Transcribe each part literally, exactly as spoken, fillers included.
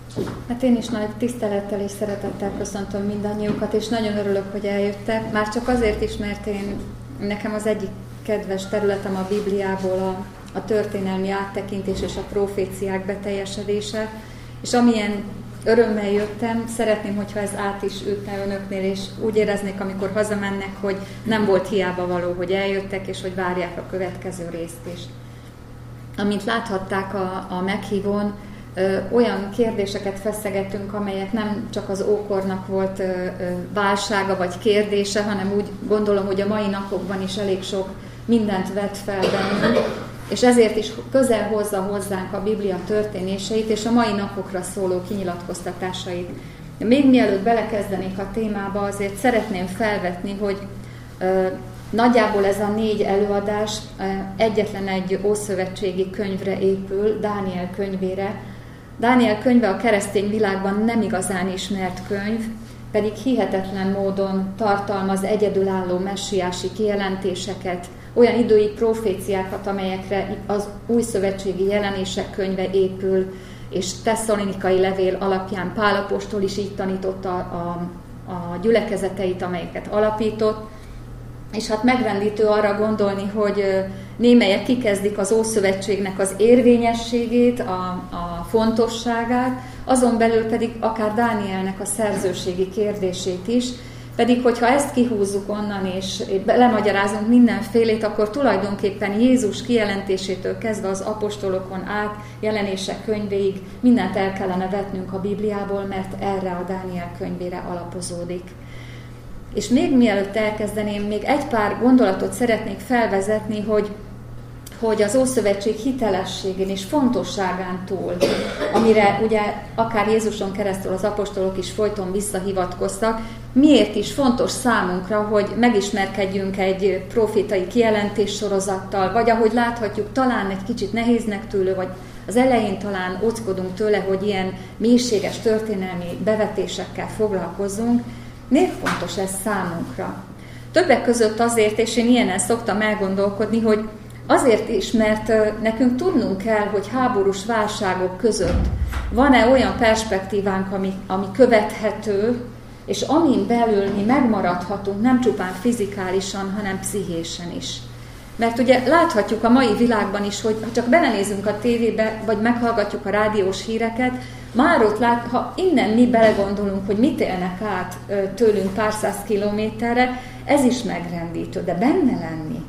Hát én is nagy tisztelettel és szeretettel köszöntöm mindannyiukat, és nagyon örülök, hogy eljöttek. Már csak azért is, mert én, nekem az egyik kedves területem a Bibliából a, a történelmi áttekintés és a proféciák beteljesedése, és amilyen örömmel jöttem, szeretném, hogyha ez át is ütne önöknél, és úgy éreznék, amikor hazamennek, hogy nem volt hiába való, hogy eljöttek, és hogy várják a következő részt is. Amint láthatták a, a meghívón, ö, olyan kérdéseket feszegettünk, amelyek nem csak az ókornak volt ö, ö, válsága vagy kérdése, hanem úgy gondolom, hogy a mai napokban is elég sok mindent vett fel bennünk, és ezért is közel hozza hozzánk a Biblia történéseit és a mai napokra szóló kinyilatkoztatásait. Még mielőtt belekezdenék a témába, azért szeretném felvetni, hogy ö, nagyjából ez a négy előadás ö, egyetlen egy ószövetségi könyvre épül, Dániel könyvére. Dániel könyve a keresztény világban nem igazán ismert könyv, pedig hihetetlen módon tartalmaz egyedülálló messiási kijelentéseket, olyan idői proféciákat, amelyekre az újszövetségi jelenések könyve épül, és Tesszalonikai levél alapján Pál apostol is így tanította a, a gyülekezeteit, amelyeket alapított. És hát megrendítő arra gondolni, hogy némelyek kikezdik az Ószövetségnek az érvényességét, a, a fontosságát, azon belül pedig akár Dánielnek a szerzőségi kérdését is, pedig hogyha ezt kihúzzuk onnan és lemagyarázunk mindenfélét, akkor tulajdonképpen Jézus kijelentésétől kezdve az apostolokon át, jelenések könyvéig mindent el kellene vetnünk a Bibliából, mert erre a Dániel könyvére alapozódik. És még mielőtt elkezdeném, még egy pár gondolatot szeretnék felvezetni, hogy, hogy az Ószövetség hitelességén és fontosságán túl, amire ugye akár Jézuson keresztül az apostolok is folyton visszahivatkoztak, miért is fontos számunkra, hogy megismerkedjünk egy profétai kijelentés sorozattal, vagy ahogy láthatjuk, talán egy kicsit nehéznek tőle, vagy az elején talán óckodunk tőle, hogy ilyen mélységes történelmi bevetésekkel foglalkozzunk. Miért fontos ez számunkra? Többek között azért, és én ilyenen szoktam elgondolkodni, hogy azért is, mert nekünk tudnunk kell, hogy háborús válságok között van-e olyan perspektívánk, ami, ami követhető, és amin belül mi megmaradhatunk nem csupán fizikálisan, hanem pszichésen is. Mert ugye láthatjuk a mai világban is, hogy ha csak belenézünk a tévébe, vagy meghallgatjuk a rádiós híreket, már ott lát, ha innen mi belegondolunk, hogy mit élnek át tőlünk pár száz kilométerre, ez is megrendítő, de benne lenni,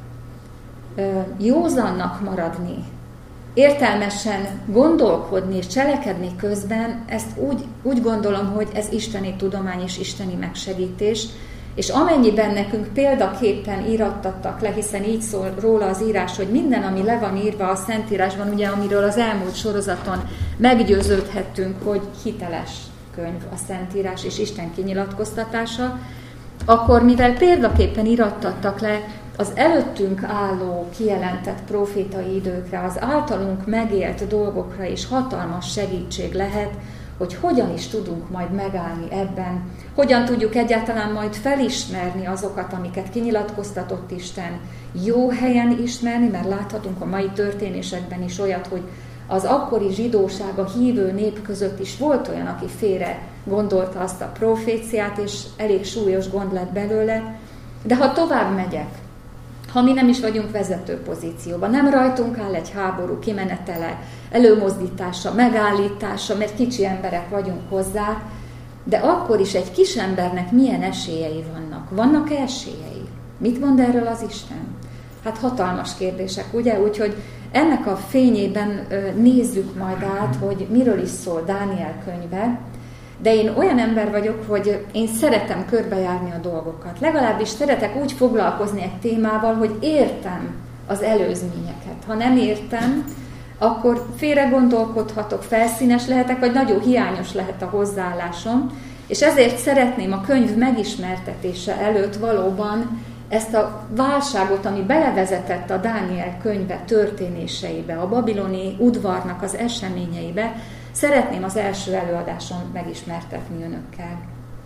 józannak maradni, értelmesen gondolkodni és cselekedni közben, ezt úgy, úgy gondolom, hogy ez isteni tudomány és isteni megsegítés, és amennyiben nekünk példaképpen írattattak le, hiszen így szól róla az írás, hogy minden, ami le van írva a Szentírásban, ugye, amiről az elmúlt sorozaton meggyőződhettünk, hogy hiteles könyv a Szentírás és Isten kinyilatkoztatása, akkor mivel példaképpen írattattak le az előttünk álló kijelentett profétai időkre, az általunk megélt dolgokra is hatalmas segítség lehet, hogy hogyan is tudunk majd megállni ebben, hogyan tudjuk egyáltalán majd felismerni azokat, amiket kinyilatkoztatott Isten, jó helyen ismerni, mert láthatunk a mai történésekben is olyat, hogy az akkori zsidóság, a hívő nép között is volt olyan, aki félre gondolta azt a proféciát, és elég súlyos gond lett belőle. De ha tovább megyek, ha mi nem is vagyunk vezető pozícióban, nem rajtunk áll egy háború kimenetele, előmozdítása, megállítása, mert kicsi emberek vagyunk hozzá, de akkor is egy kis embernek milyen esélyei vannak? Vannak-e esélyei? Mit mond erről az Isten? Hát hatalmas kérdések, ugye? Úgyhogy ennek a fényében nézzük majd át, hogy miről is szól Dániel könyve, de én olyan ember vagyok, hogy én szeretem körbejárni a dolgokat. Legalábbis szeretek úgy foglalkozni egy témával, hogy értem az előzményeket. Ha nem értem, akkor félre gondolkodhatok, felszínes lehetek, vagy nagyon hiányos lehet a hozzáállásom, és ezért szeretném a könyv megismertetése előtt valóban ezt a válságot, ami belevezetett a Dániel könyve történéseibe, a babiloni udvarnak az eseményeibe, szeretném az első előadáson megismertetni önökkel.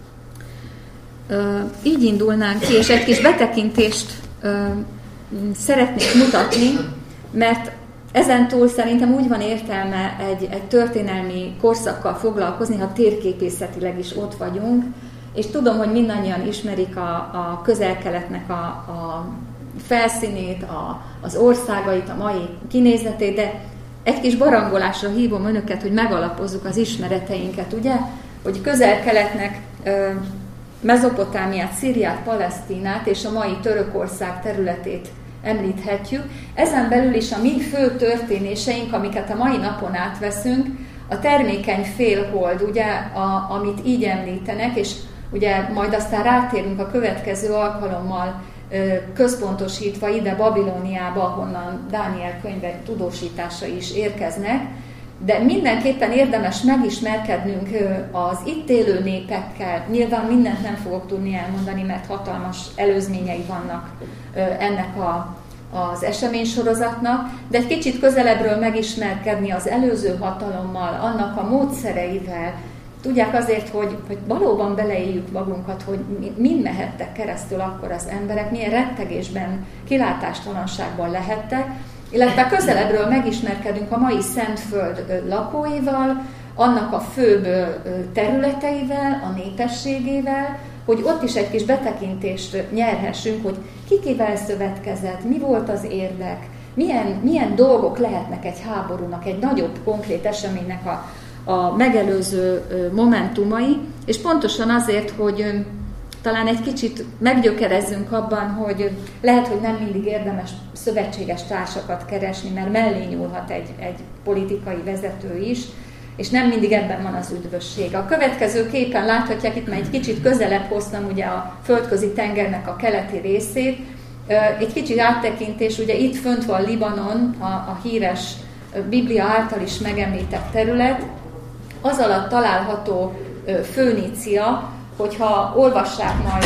Így indulnánk ki, és egy kis betekintést szeretnék mutatni, mert Ezentúl szerintem úgy van értelme egy, egy történelmi korszakkal foglalkozni, ha térképészetileg is ott vagyunk, és tudom, hogy mindannyian ismerik a, a Közel-Keletnek a, a felszínét, a, az országait, a mai kinézetét, de egy kis barangolásra hívom önöket, hogy megalapozzuk az ismereteinket, ugye? Hogy Közel-Keletnek Mezopotámiát, Szíriát, Palesztinát és a mai Törökország területét említhetjük. Ezen belül is a mi fő történéseink, amiket a mai napon átveszünk, a termékeny félhold, ugye, a, amit így említenek, és ugye majd aztán rátérünk a következő alkalommal központosítva ide Babilóniába, ahonnan Dániel könyve tudósításai is érkeznek, de mindenképpen érdemes megismerkednünk az itt élő népekkel. Nyilván mindent nem fogok tudni elmondani, mert hatalmas előzményei vannak ennek a, az eseménysorozatnak, de egy kicsit közelebbről megismerkedni az előző hatalommal, annak a módszereivel. Tudják azért, hogy, hogy valóban beleéljük magunkat, hogy mind mehettek keresztül akkor az emberek, milyen rettegésben, kilátástalanságban lehettek, illetve közelebbről megismerkedünk a mai Szentföld lakóival, annak a főbb területeivel, a népességével, hogy ott is egy kis betekintést nyerhessünk, hogy ki kivel szövetkezett, mi volt az érdek, milyen, milyen dolgok lehetnek egy háborúnak, egy nagyobb konkrét eseménynek a, a megelőző momentumai, és pontosan azért, hogy talán egy kicsit meggyökerezzünk abban, hogy lehet, hogy nem mindig érdemes szövetséges társakat keresni, mert mellé nyúlhat egy, egy politikai vezető is, és nem mindig ebben van az üdvösség. A következő képen láthatják, itt már egy kicsit közelebb hoztam ugye a földközi tengernek a keleti részét. Egy kicsit áttekintés, ugye itt fönt van Libanon, a, a híres Biblia által is megemlített terület, az alatt található Fönícia, hogyha olvassák majd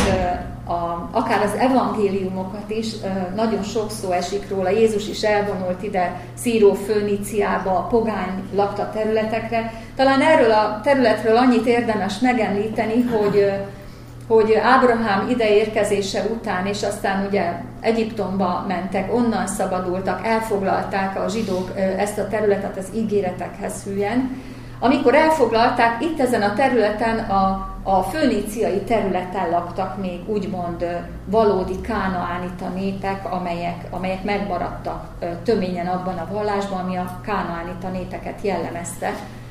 a, akár az evangéliumokat is, nagyon sok szó esik róla. Jézus is elvonult ide Szíró-Föníciába, a pogány lakta területekre. Talán erről a területről annyit érdemes megemlíteni, hogy, hogy Ábrahám ideérkezése után, és aztán ugye Egyiptomba mentek, onnan szabadultak, elfoglalták a zsidók ezt a területet az ígéretekhez hűen. Amikor elfoglalták, itt ezen a területen, a, a föníciai területen laktak még úgymond valódi kánaánita népek, amelyek, amelyek megmaradtak töményen abban a vallásban, ami a kánaánita népeket jellemezte.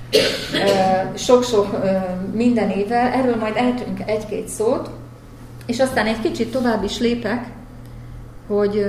Sok-sok minden évvel, erről majd ejtünk egy-két szót, és aztán egy kicsit tovább is lépek, hogy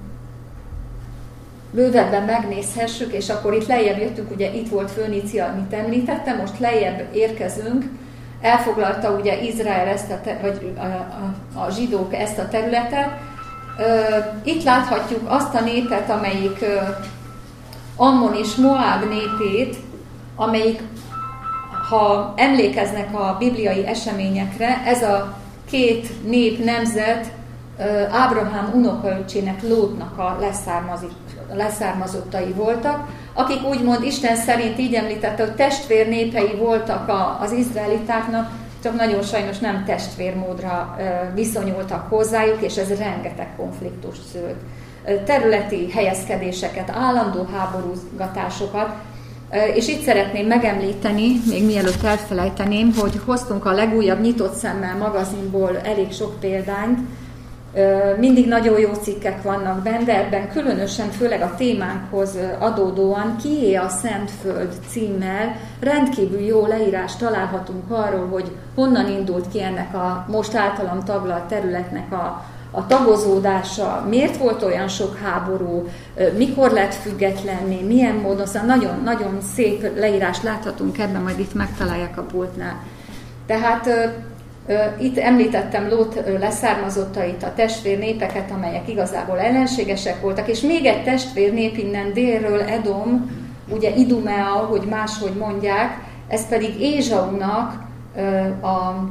bővebben megnézhessük, és akkor itt lejjebb jöttünk, ugye itt volt Fönícia, amit említettem, most lejjebb érkezünk, elfoglalta ugye Izrael ezt a, te- vagy a, a, a zsidók ezt a területet. Itt láthatjuk azt a népet, amelyik Ammon és Moáb népét, amelyik, ha emlékeznek a bibliai eseményekre, ez a két nép nemzet Ábrahám unokaöccsének, Lótnak a leszármazottai voltak, akik úgymond Isten szerint így említette, hogy testvérnépei voltak az izraelitáknak, csak nagyon sajnos nem testvérmódra viszonyultak hozzájuk, és ez rengeteg konfliktust szült. Területi helyezkedéseket, állandó háborúzgatásokat, és itt szeretném megemlíteni, még mielőtt elfelejteném, hogy hoztunk a legújabb Nyitott Szemmel magazinból elég sok példányt. Mindig nagyon jó cikkek vannak benne, ebben különösen, főleg a témánkhoz adódóan Kié a Szentföld címmel rendkívül jó leírást találhatunk arról, hogy honnan indult ki ennek a most általam taglalt területnek a, a tagozódása, miért volt olyan sok háború, mikor lett függetlenné, milyen módon, szóval nagyon, nagyon szép leírást láthatunk ebben, majd itt megtalálják a pultnál. Tehát itt említettem Lót leszármazottait, a testvérnépeket, amelyek igazából ellenségesek voltak, és még egy testvérnép innen délről, Edom, ugye Idumea, hogy máshogy mondják, ez pedig Ézsaunak a, a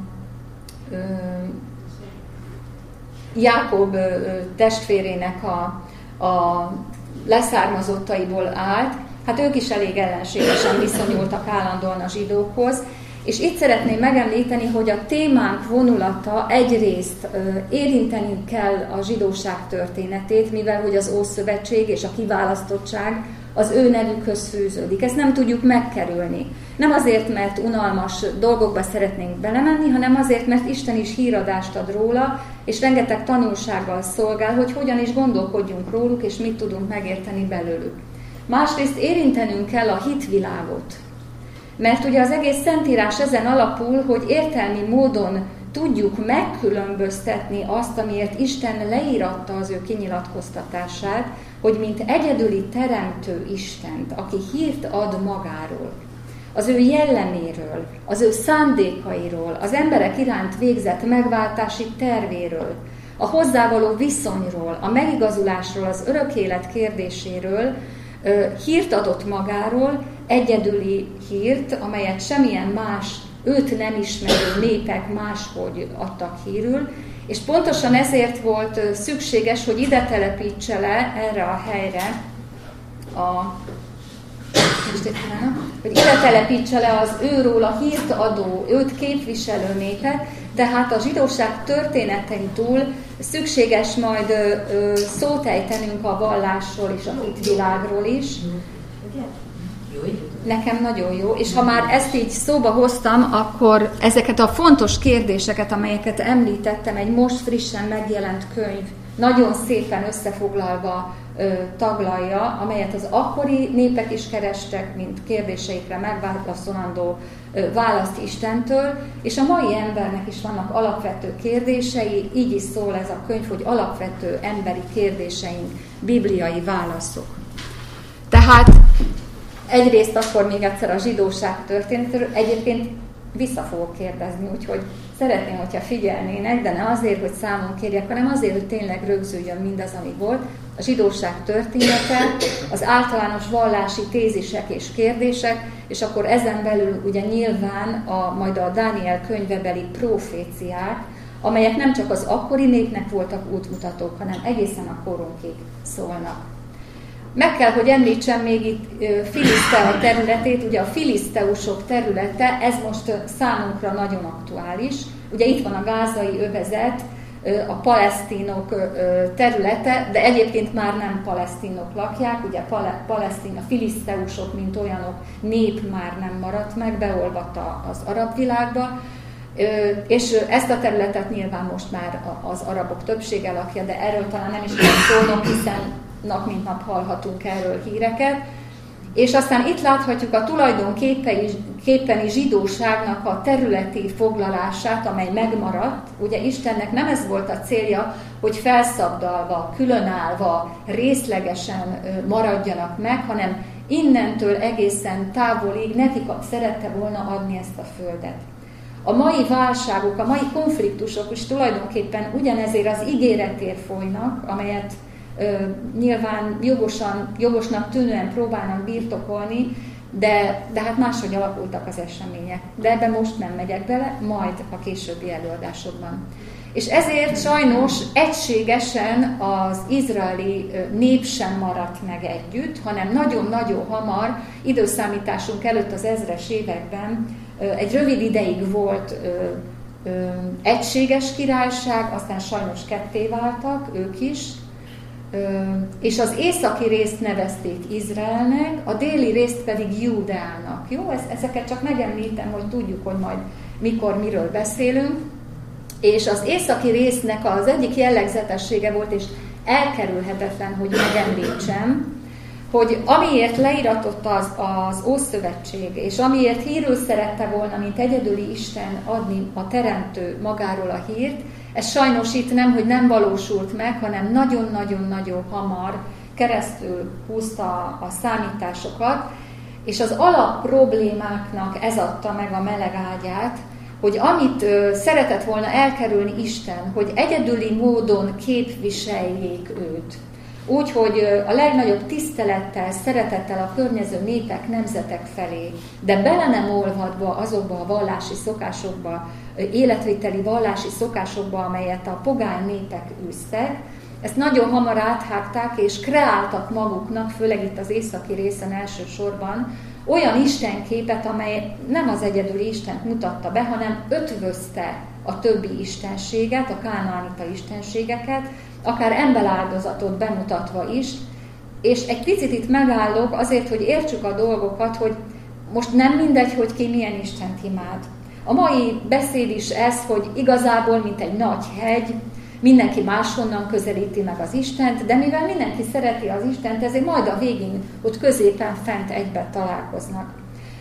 Jákob testvérének a, a leszármazottaiból állt. Hát ők is elég ellenségesen viszonyultak állandóan a zsidókhoz, és itt szeretném megemlíteni, hogy a témánk vonulata egyrészt érinteni kell a zsidóság történetét, mivel hogy az Ószövetség és a kiválasztottság az ő nevükhöz fűződik. Ezt nem tudjuk megkerülni. Nem azért, mert unalmas dolgokba szeretnénk belemenni, hanem azért, mert Isten is híradást ad róla, és rengeteg tanulsággal szolgál, hogy hogyan is gondolkodjunk róluk, és mit tudunk megérteni belőlük. Másrészt érintenünk kell a hitvilágot. Mert ugye az egész Szentírás ezen alapul, hogy értelmi módon tudjuk megkülönböztetni azt, amiért Isten leíratta az ő kinyilatkoztatását, hogy mint egyedüli teremtő Istent, aki hírt ad magáról, az ő jelleméről, az ő szándékairól, az emberek iránt végzett megváltási tervéről, a hozzávaló viszonyról, a megigazulásról, az örök élet kérdéséről, hírt adott magáról, egyedüli hírt, amelyet semmilyen más, őt nem ismerő népek máshogy adtak hírül, és pontosan ezért volt szükséges, hogy ide telepítse le erre a helyre a hogy ide telepítse le az őról a hírt adó, őt képviselő népet, tehát a zsidóság történetein túl szükséges majd ö, ö, szót ejtenünk a vallásról és a hitvilágról is. Nekem nagyon jó, és ha már ezt így szóba hoztam, akkor ezeket a fontos kérdéseket, amelyeket említettem, egy most frissen megjelent könyv nagyon szépen összefoglalva ö, taglalja, amelyet az akkori népek is kerestek, mint kérdéseikre megválaszolandó ö, választ Istentől, és a mai embernek is vannak alapvető kérdései, így is szól ez a könyv, hogy alapvető emberi kérdéseink, bibliai válaszok. Tehát egyrészt akkor még egyszer a zsidóság történetéről, egyébként vissza fogok kérdezni, úgyhogy szeretném, hogyha figyelnének, de ne azért, hogy számon kérjek, hanem azért, hogy tényleg rögzüljön mindaz, ami volt. A zsidóság története, az általános vallási tézisek és kérdések, és akkor ezen belül ugye nyilván a, majd a Dániel könyvebeli proféciák, amelyek nem csak az akkori népnek voltak útmutatók, hanem egészen a korunkig szólnak. Meg kell, hogy említsem még itt Filisztea területét, ugye a filiszteusok területe, ez most számunkra nagyon aktuális. Ugye itt van a gázai övezet, a palesztinok területe, de egyébként már nem palesztinok lakják, ugye Palesztin, a filiszteusok, mint olyanok, nép már nem maradt meg, beolvadt az arab világba, és ezt a területet nyilván most már az arabok többsége lakja, de erről talán nem is kell szólnom, hiszen nap mint nap hallhatunk erről híreket. És aztán itt láthatjuk a tulajdonképpeni zsidóságnak a területi foglalását, amely megmaradt. Ugye Istennek nem ez volt a célja, hogy felszabdalva, különállva, részlegesen maradjanak meg, hanem innentől egészen távolig nekik szerette volna adni ezt a földet. A mai válságok, a mai konfliktusok is tulajdonképpen ugyanezért az ígéretért folynak, amelyet Ö, nyilván jogosan, jogosnak tűnően próbálnak birtokolni, de, de hát máshogy alakultak az események. De ebben most nem megyek bele, majd a későbbi előadásokban. És ezért sajnos egységesen az izraeli nép sem maradt meg együtt, hanem nagyon-nagyon hamar, időszámításunk előtt az ezres években egy rövid ideig volt ö, ö, egységes királyság, aztán sajnos ketté váltak ők is, és az északi részt nevezték Izraelnek, a déli részt pedig Júdeának. Jó, ezeket csak megemlítem, hogy tudjuk, hogy majd mikor, miről beszélünk. És az északi résznek az egyik jellegzetessége volt, és elkerülhetetlen, hogy megemlítsem, hogy amiért leíratott az, az Ószövetség, és amiért hírül szerette volna, mint egyedüli Isten adni a teremtő magáról a hírt, ez sajnos itt nem, hogy nem valósult meg, hanem nagyon-nagyon-nagyon hamar keresztül húzta a számításokat, és az alap problémáknak ez adta meg a meleg ágyát, hogy amit ö, szeretett volna elkerülni Isten, hogy egyedüli módon képviseljék őt. Úgy, hogy a legnagyobb tisztelettel, szeretettel a környező népek, nemzetek felé, de bele nem olvadva azokba a vallási szokásokba, életviteli vallási szokásokba, amelyet a pogány népek űztek, ezt nagyon hamar áthágták, és kreáltak maguknak, főleg itt az északi részen elsősorban, olyan istenképet, amely nem az egyedüli Istent mutatta be, hanem ötvözte a többi istenséget, a kánaánita istenségeket, akár emberáldozatot bemutatva is, És egy picit itt megállok azért, hogy értsük a dolgokat, hogy most nem mindegy, hogy ki milyen Istent imád. A mai beszéd is ez, hogy igazából, mint egy nagy hegy, mindenki máshonnan közelíti meg az Istent, de mivel mindenki szereti az Istent, ezért majd a végén ott középen fent egybe találkoznak.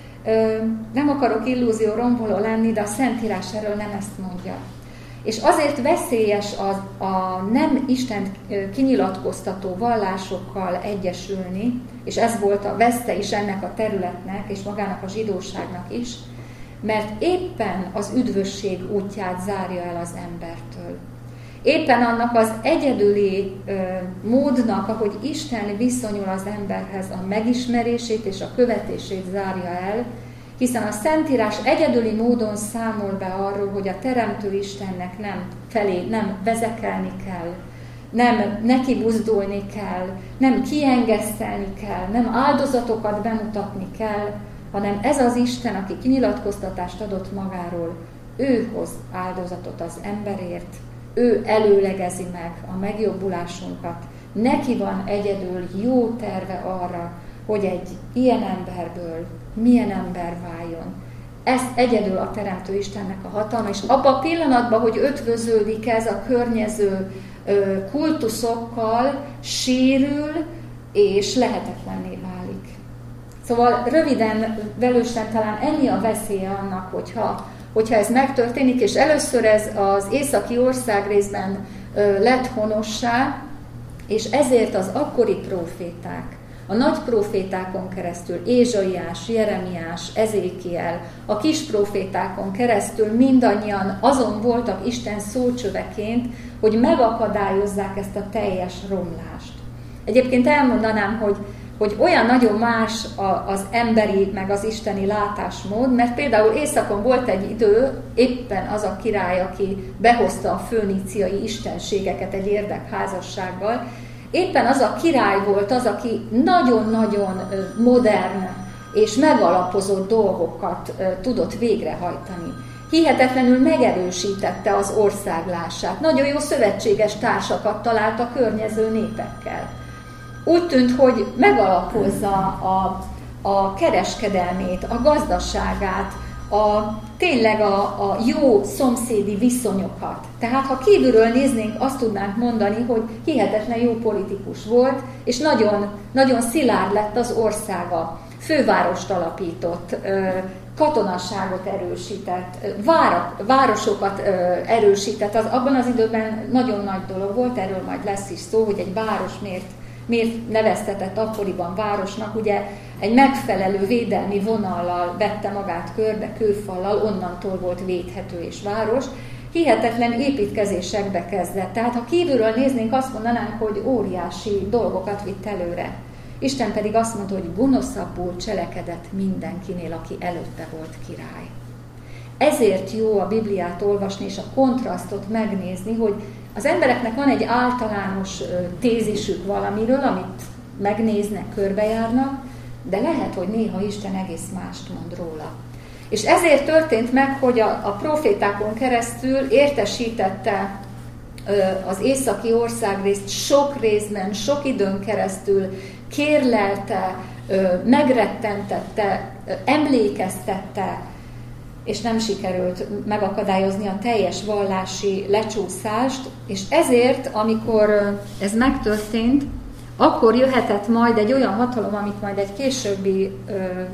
Nem akarok illúzió romboló lenni, de a Szentírás erről nem ezt mondja. És azért veszélyes a, a nem Istent kinyilatkoztató vallásokkal egyesülni, és ez volt a veszte is ennek a területnek, és magának a zsidóságnak is, mert éppen az üdvösség útját zárja el az embertől. Éppen annak az egyedüli ö, módnak, ahogy Isten viszonyul az emberhez, a megismerését és a követését zárja el, hiszen a Szentírás egyedüli módon számol be arról, hogy a Teremtő Istennek nem felé, nem vezekelni kell, nem neki buzdulni kell, nem kiengesztelni kell, nem áldozatokat bemutatni kell, hanem ez az Isten, aki kinyilatkoztatást adott magáról, ő hoz áldozatot az emberért, ő előlegezi meg a megjobbulásunkat. Neki van egyedül jó terve arra, hogy egy ilyen emberből milyen ember váljon. Ez egyedül a Teremtő Istennek a hatalma, és abban a pillanatban, hogy ötvöződik ez a környező kultuszokkal, sérül és lehetetlenné válik. Szóval röviden, velősen talán ennyi a veszélye annak, hogyha, hogyha ez megtörténik, és először ez az északi országrészben lett honossá, és ezért az akkori próféták, a nagy prófétákon keresztül, Ézsaiás, Jeremiás, Ezékiel, a kis prófétákon keresztül mindannyian azon voltak Isten szócsöveként, hogy megakadályozzák ezt a teljes romlást. Egyébként elmondanám, hogy, hogy olyan nagyon más az emberi, meg az isteni látásmód, mert például északon volt egy idő, éppen az a király, aki behozta a föníciai istenségeket egy érdekházassággal, éppen az a király volt az, aki nagyon-nagyon modern és megalapozott dolgokat tudott végrehajtani. Hihetetlenül megerősítette az országlását. Nagyon jó szövetséges társakat talált a környező népekkel. Úgy tűnt, hogy megalapozza a, a kereskedelmét, a gazdaságát, a, tényleg a, a jó szomszédi viszonyokat. Tehát ha kívülről néznénk, azt tudnánk mondani, hogy hihetetlen jó politikus volt, és nagyon, nagyon szilárd lett az országa. Fővárost alapított, katonaságot erősített, várak, városokat erősített. Az, abban az időben nagyon nagy dolog volt, erről majd lesz is szó, hogy egy város miért, miért neveztetett akkoriban városnak. Ugye egy megfelelő védelmi vonallal vette magát körbe, kőfallal, onnantól volt védhető és város. Hihetetlen építkezésekbe kezdett. Tehát ha kívülről néznénk, azt mondanánk, hogy óriási dolgokat vitt előre. Isten pedig azt mondta, hogy gonoszabbul cselekedett mindenkinél, aki előtte volt király. Ezért jó a Bibliát olvasni, és a kontrasztot megnézni, hogy az embereknek van egy általános tézisük valamiről, amit megnéznek, körbejárnak, de lehet, hogy néha Isten egész mást mond róla. És ezért történt meg, hogy a, a profétákon keresztül értesítette az északi országrészt sok részben, sok időn keresztül, kérlelte, megrettentette, emlékeztette, és nem sikerült megakadályozni a teljes vallási lecsúszást, és ezért, amikor ez megtörtént, akkor jöhetett majd egy olyan hatalom, amit majd egy későbbi ö,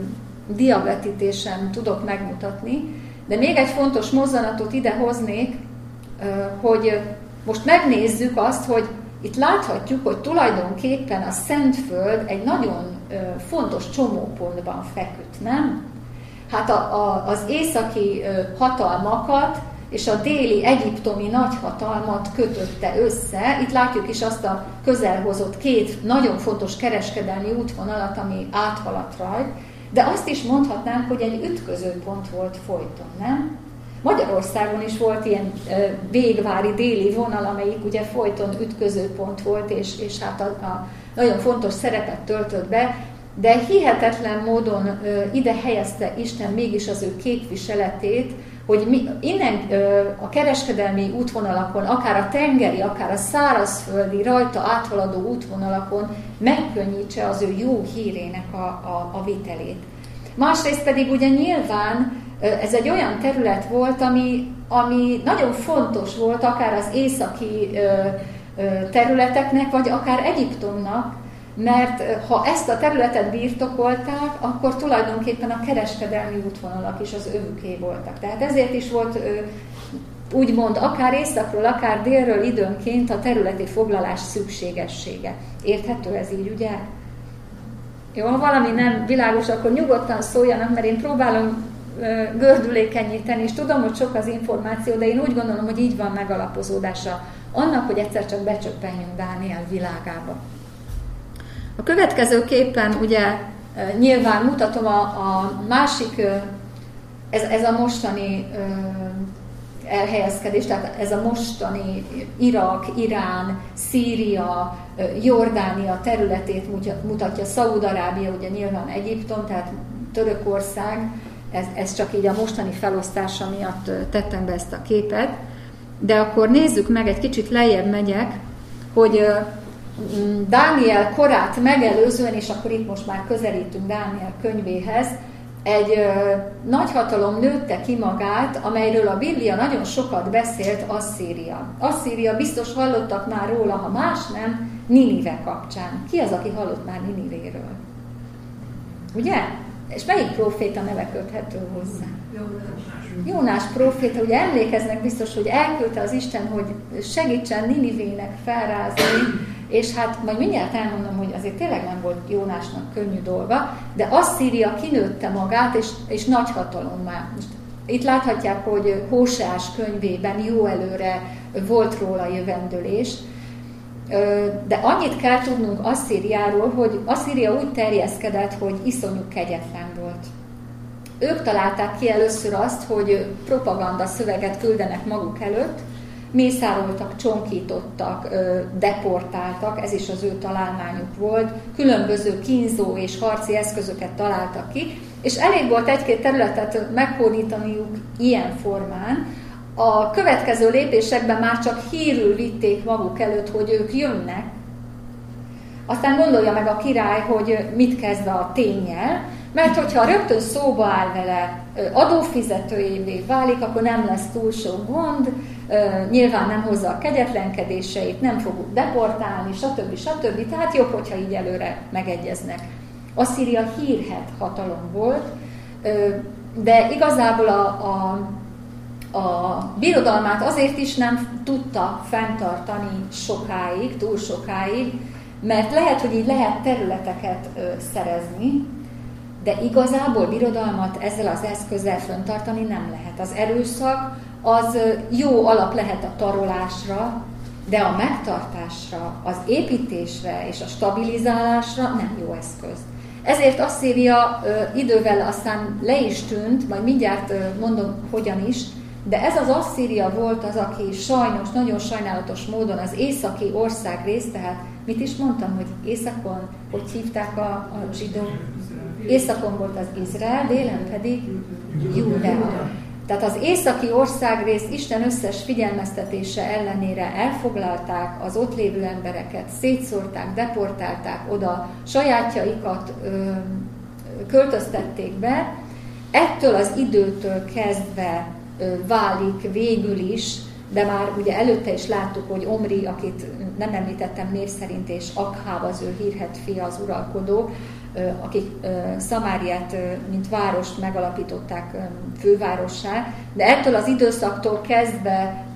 diavetítésen tudok megmutatni, de még egy fontos mozzanatot ide hoznék, ö, hogy most megnézzük azt, hogy itt láthatjuk, hogy tulajdonképpen a Szentföld egy nagyon ö, fontos csomópontban feküdt, nem? Hát a, a, az északi ö, hatalmakat és a déli egyiptomi nagyhatalmat kötötte össze. Itt látjuk is azt a közelhozott két nagyon fontos kereskedelmi útvonalat, ami áthaladt rajt, de azt is mondhatnánk, hogy egy ütközőpont volt folyton, nem? Magyarországon is volt ilyen végvári déli vonal, amelyik ugye folyton ütközőpont volt, és, és hát a, a nagyon fontos szerepet töltött be, de hihetetlen módon ide helyezte Isten mégis az ő képviseletét, hogy mi, innen a kereskedelmi útvonalakon, akár a tengeri, akár a szárazföldi, rajta áthaladó útvonalakon megkönnyítse az ő jó hírének a, a, a vitelét. Másrészt pedig ugye nyilván ez egy olyan terület volt, ami, ami nagyon fontos volt akár az északi területeknek, vagy akár Egyiptomnak, mert ha ezt a területet birtokolták, akkor tulajdonképpen a kereskedelmi útvonalak is az övuké voltak. Tehát ezért is volt úgymond akár északról, akár délről időnként a területi foglalás szükségessége. Érthető ez így, ugye? Jó, ha valami nem világos, akkor nyugodtan szóljanak, mert én próbálom gördülékenyíteni, és tudom, hogy sok az információ, de én úgy gondolom, hogy így van megalapozódása annak, hogy egyszer csak becsöppenjünk Dániel világába. A következő képen ugye nyilván mutatom a, a másik, ez, ez a mostani elhelyezkedés, tehát ez a mostani Irak, Irán, Szíria, Jordánia területét mutatja, Szaúd-Arábia, ugye nyilván Egyiptom, tehát Törökország, ez, ez csak így a mostani felosztása miatt tettem be ezt a képet, de akkor nézzük meg, egy kicsit lejjebb megyek, hogy Dániel korát megelőzően, és akkor itt most már közelítünk Dániel könyvéhez, egy ö, nagyhatalom nőtte ki magát, amelyről a Biblia nagyon sokat beszélt, Asszíria. Asszíria, biztos hallottak már róla, ha más nem, Ninive kapcsán. Ki az, aki hallott már Ninivéről? Ugye? És melyik próféta neve köthető hozzá? Jónás próféta, ugye emlékeznek biztos, hogy elküldte az Isten, hogy segítsen Ninivének felrázni, és hát majd mindjárt elmondom, hogy azért tényleg nem volt Jónásnak könnyű dolga, de Asszíria kinőtte magát, és, és nagy hatalommá. Itt láthatják, hogy Hóseás könyvében jó előre volt róla jövendőlés, de annyit kell tudnunk Asszíriáról, hogy Asszíria úgy terjeszkedett, hogy iszonyú kegyetlen volt. Ők találták ki először azt, hogy propaganda szöveget küldenek maguk előtt, mészároltak, csonkítottak, deportáltak, ez is az ő találmányuk volt, különböző kínzó és harci eszközöket találtak ki, és elég volt egy-két területet meghódítaniuk ilyen formán. A következő lépésekben már csak hírül vitték maguk előtt, hogy ők jönnek. Aztán gondolja meg a király, hogy mit kezd a ténnyel, mert hogyha rögtön szóba áll vele, adófizetőjévé válik, akkor nem lesz túl sok gond, nyilván nem hozza a kegyetlenkedéseit, nem fogjuk deportálni, stb. stb. Tehát jobb, hogyha így előre megegyeznek. Asszíria hírhedt hatalom volt, de igazából a, a, a birodalmát azért is nem tudta fenntartani sokáig, túl sokáig, mert lehet, hogy így lehet területeket szerezni, de igazából birodalmat ezzel az eszközzel fenntartani nem lehet. Az erőszak az jó alap lehet a tarolásra, de a megtartásra, az építésre és a stabilizálásra nem jó eszköz. Ezért Asszíria idővel aztán le is tűnt, majd mindjárt mondom hogyan is, de ez az Asszíria volt az, aki sajnos, nagyon sajnálatos módon az északi országrész, tehát mit is mondtam, hogy északon, hogy hívták a, a zsidó? Északon volt az Izrael, délen pedig Júdea. Tehát az északi országrész Isten összes figyelmeztetése ellenére elfoglalták az ott lévő embereket, szétszórták, deportálták oda, sajátjaikat ö, költöztették be. Ettől az időtől kezdve ö, válik végül is, de már ugye előtte is láttuk, hogy Omri, akit nem említettem név szerint, és Akháb az ő hírhedt fia, az uralkodó, akik Szamáriát, mint várost megalapították fővárossá, de ettől az időszaktól kezdve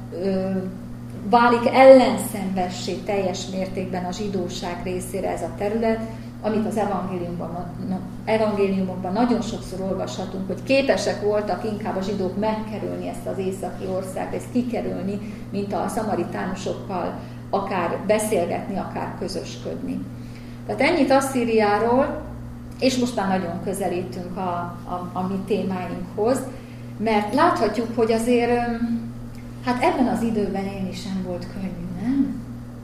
válik ellenszenvessé teljes mértékben a zsidóság részére ez a terület, amit az evangéliumban, evangéliumokban nagyon sokszor olvashatunk, hogy képesek voltak inkább a zsidók megkerülni ezt az északi országrészt, kikerülni, mint a szamaritánusokkal akár beszélgetni, akár közösködni. Tehát ennyit Asszíriáról, és most már nagyon közelítünk a, a, a mi témáinkhoz, mert láthatjuk, hogy azért hát ebben az időben élni sem volt könnyű, nem?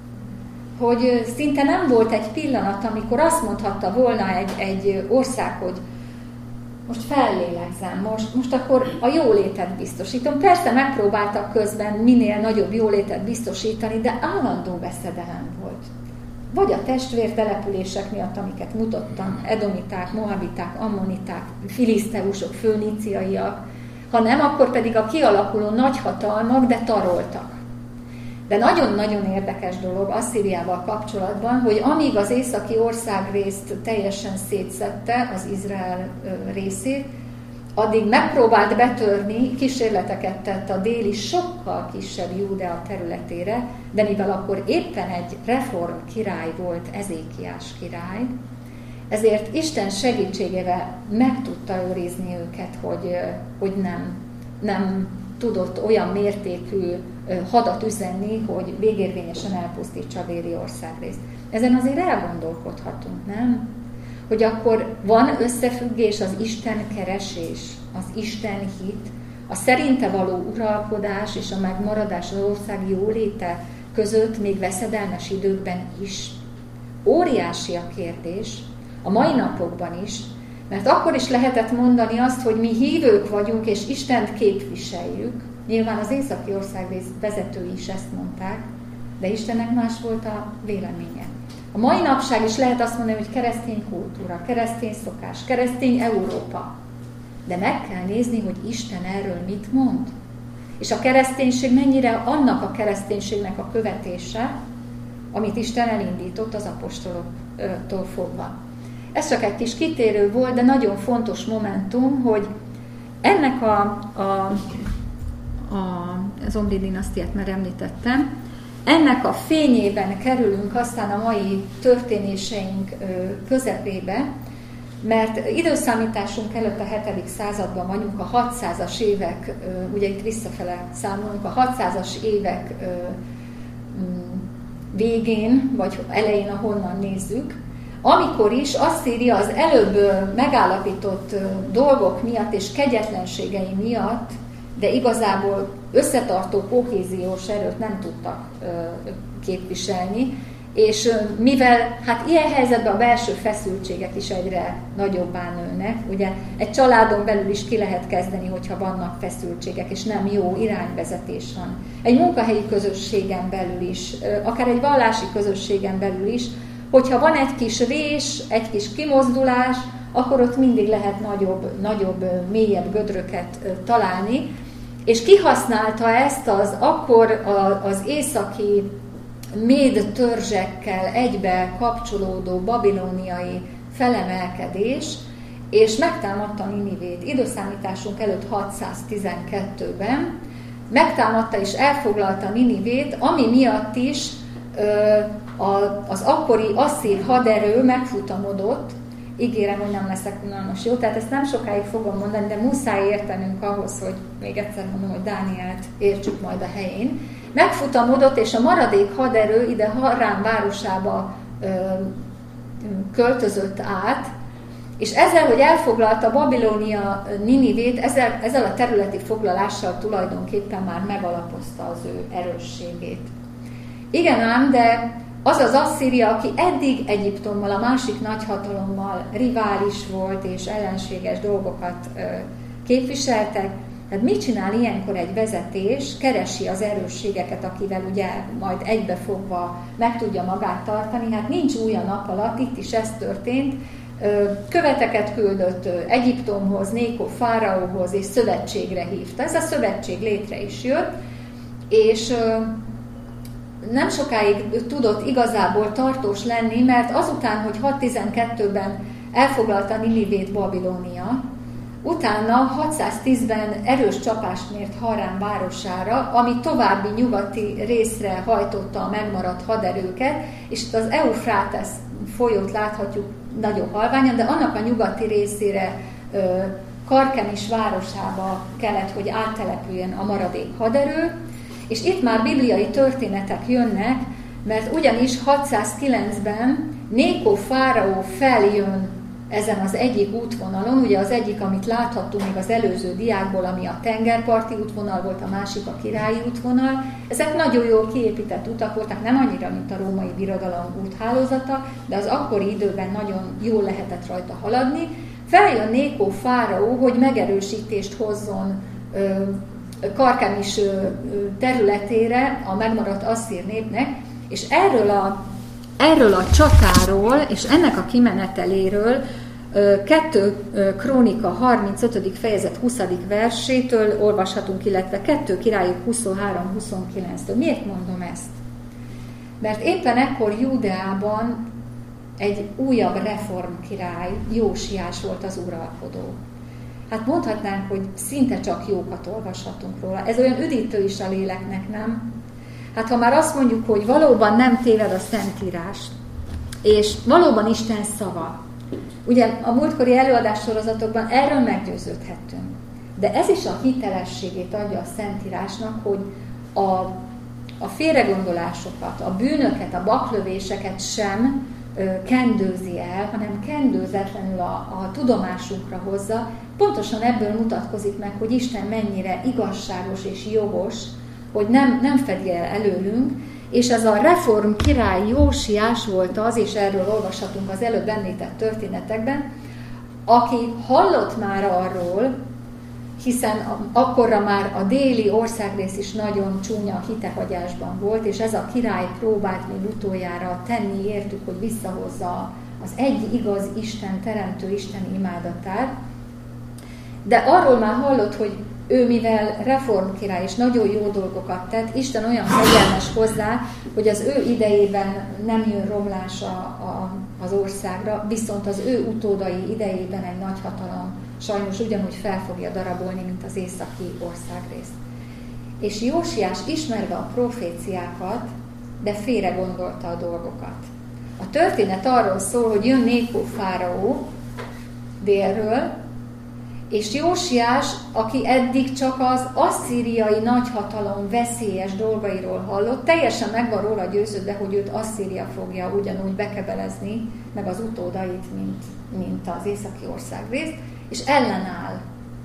Hogy szinte nem volt egy pillanat, amikor azt mondhatta volna egy, egy ország, hogy most fellélegzem, most, most akkor a jólétet biztosítom. Persze megpróbáltak közben minél nagyobb jólétet biztosítani, de állandó veszedelem volt. Vagy a testvértelepülések miatt, amiket mutattam, edomiták, moabiták, ammoniták, filiszteusok, föníciaiak, ha nem, akkor pedig a kialakuló nagyhatalmak, de taroltak. De nagyon-nagyon érdekes dolog Asszíriával kapcsolatban, hogy amíg az északi országrészt teljesen szétszette, az Izrael részét, addig megpróbált betörni, kísérleteket tett a déli, sokkal kisebb Júdea területére, de mivel akkor éppen egy reform király volt, Ezékiás király, ezért Isten segítségével meg tudta őrizni őket, hogy, hogy nem, nem tudott olyan mértékű hadat üzenni, hogy végérvényesen elpusztítsa a déli országrészt. Ezen azért elgondolkodhatunk, nem? Hogy akkor van összefüggés az Isten keresés, az Isten hit, a szerinte való uralkodás és a megmaradás az ország jóléte között még veszedelmes időkben is. Óriási a kérdés, a mai napokban is, mert akkor is lehetett mondani azt, hogy mi hívők vagyunk és Istent képviseljük. Nyilván az északi országrész vezetői is ezt mondták, de Istennek más volt a véleménye. A mai napság is lehet azt mondani, hogy keresztény kultúra, keresztény szokás, keresztény Európa. De meg kell nézni, hogy Isten erről mit mond. És a kereszténység mennyire annak a kereszténységnek a követése, amit Isten elindított az apostoloktól fogva. Ez csak egy kis kitérő volt, de nagyon fontos momentum, hogy ennek a, a, a az Omri dinasztiát már említettem, ennek a fényében kerülünk aztán a mai történéseink közepébe, mert időszámításunk előtt a hetedik században vagyunk, a hatszázas évek, ugye itt visszafele számolunk, a hatszázas évek végén, vagy elején, ahonnan nézzük, amikor is Asszíria az előbb megállapított dolgok miatt és kegyetlenségei miatt, de igazából összetartó kohéziós erőt nem tudtak képviselni, és mivel hát ilyen helyzetben a belső feszültségek is egyre nagyobbá nőnek, ugye egy családon belül is ki lehet kezdeni, hogyha vannak feszültségek, és nem jó irányvezetés van. Egy munkahelyi közösségen belül is, akár egy vallási közösségen belül is, hogyha van egy kis rés, egy kis kimozdulás, akkor ott mindig lehet nagyobb, nagyobb mélyebb gödröket találni, és kihasználta ezt az akkor az északi méd törzsekkel egybe kapcsolódó babilóniai felemelkedés, és megtámadta Ninivét. Időszámításunk előtt hatszáztizenkettőben megtámadta és elfoglalta Ninivét, ami miatt is az akkori asszír haderő megfutamodott. Ígérem, hogy nem leszek unalmas, jó? Tehát ezt nem sokáig fogom mondani, de muszáj értenünk ahhoz, hogy még egyszer mondom, hogy Dánielt értsük majd a helyén. Megfutamodott, és a maradék haderő ide Harrán városába ö, költözött át, és ezzel, hogy elfoglalta Babilónia Ninivét, ezzel, ezzel a területi foglalással tulajdonképpen már megalapozta az ő erősségét. Igen ám, de az az Asszíria, aki eddig Egyiptommal, a másik nagyhatalommal rivális volt és ellenséges dolgokat ö, képviseltek, tehát mit csinál ilyenkor egy vezetés? Keresi az erősségeket, akivel ugye majd egybefogva meg tudja magát tartani. Hát nincs új a nap alatt, itt is ez történt. Követeket küldött Egyiptomhoz, Nékó fáraóhoz, és szövetségre hívta. Ez a szövetség létre is jött, és nem sokáig tudott igazából tartós lenni, mert azután, hogy hatszáztizenkettőben elfoglalta Ninivét Babilónia, utána hatszáztízben erős csapást mért Harrán városára, ami további nyugati részre hajtotta a megmaradt haderőket, és itt az Eufrátesz folyót láthatjuk nagyon halványan, de annak a nyugati részére Karkemis városába kellett, hogy áttelepüljön a maradék haderő, és itt már bibliai történetek jönnek, mert ugyanis hatszázkilencben Nékó fáraó feljön ezen az egyik útvonalon, ugye az egyik, amit láthattunk még az előző diákból, ami a tengerparti útvonal volt, a másik a királyi útvonal. Ezek nagyon jól kiépített utak voltak, nem annyira, mint a római birodalom úthálózata, de az akkori időben nagyon jól lehetett rajta haladni. feljön Nékó fáraó, hogy megerősítést hozzon Karkemis területére a megmaradt asszír népnek, és erről a, erről a csatáról és ennek a kimeneteléről kettő Krónika harmincötödik fejezet huszadik versétől olvashatunk, illetve kettő Királyok huszonhárom huszonkilenctől. Miért mondom ezt? Mert éppen ekkor Júdeában egy újabb reformkirály, Jósiás volt az uralkodó. Hát mondhatnánk, hogy szinte csak jókat olvashatunk róla. Ez olyan üdítő is a léleknek, nem? Hát ha már azt mondjuk, hogy valóban nem téved a Szentírás, és valóban Isten szava. Ugye a múltkori előadássorozatokban erről meggyőződhettünk. De ez is a hitelességét adja a Szentírásnak, hogy a, a félregondolásokat, a bűnöket, a baklövéseket sem ö, kendőzi el, hanem kendőzetlenül a, a tudomásunkra hozza. Pontosan ebből mutatkozik meg, hogy Isten mennyire igazságos és jogos, hogy nem, nem fedi el előlünk, és ez a reform király Jósiás volt az, és erről olvashatunk az előbb említett történetekben, aki hallott már arról, hiszen akkorra már a déli országrész is nagyon csúnya hitehagyásban volt, és ez a király próbált még utoljára tenni értük, hogy visszahozza az egy igaz Isten, teremtő Isten imádatát, de arról már hallott, hogy ő mivel reformkirály és nagyon jó dolgokat tett, Isten olyan kegyelmes hozzá, hogy az ő idejében nem jön romlás a, a, az országra, viszont az ő utódai idejében egy nagy hatalom sajnos ugyanúgy fel fogja darabolni, mint az északi országrész. És Jósiás ismerve a proféciákat, de félre gondolta a dolgokat. A történet arról szól, hogy jön Nékó fáraó délről, és Jósiás, aki eddig csak az asszíriai nagyhatalom veszélyes dolgairól hallott, teljesen meg van róla győződve, hogy őt Asszíria fogja ugyanúgy bekebelezni, meg az utódait, mint, mint az északi országrészt, és ellenáll,